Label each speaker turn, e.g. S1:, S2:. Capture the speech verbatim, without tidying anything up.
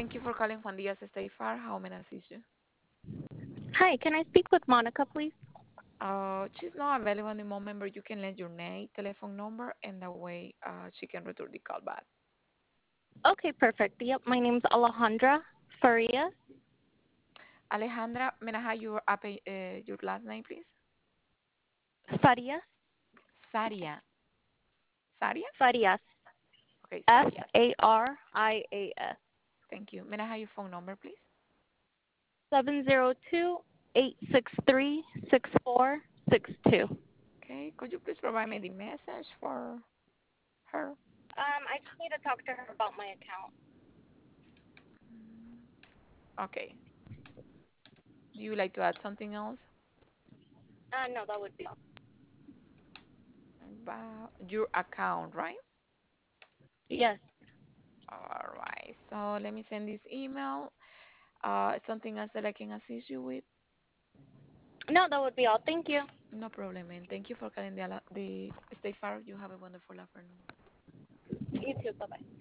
S1: Thank you for calling Juan Diaz State Farm. How may I assist you?
S2: Hi, can I speak with Monica, please?
S1: Uh, she's not available at the moment, but you can let your name, telephone number, and that way uh, she can return the call back.
S2: Okay, perfect. Yep, my name's Alejandra Faria.
S1: Alejandra, may I have your, app- uh, your last name, please?
S2: Farias.
S1: Saria. Sarias?
S2: Farias.
S1: Okay,
S2: F
S1: Sarias.
S2: A R I A S.
S1: Thank you. May I have your phone number, please?
S2: Seven zero two eight six three six four six two.
S1: Okay, could you please provide me the message for her?
S2: Um, I just need to talk to her about my account.
S1: Okay. Do you like to add something else
S2: Uh, no, that would be all.
S1: about your account, right?
S2: Yes.
S1: All right. So let me send this email. Uh, something else that I can assist you with?
S2: No, that would be all. Thank you.
S1: No problem, and thank you for calling the, ala- the State Farm. You have a wonderful afternoon.
S2: You too. Bye bye.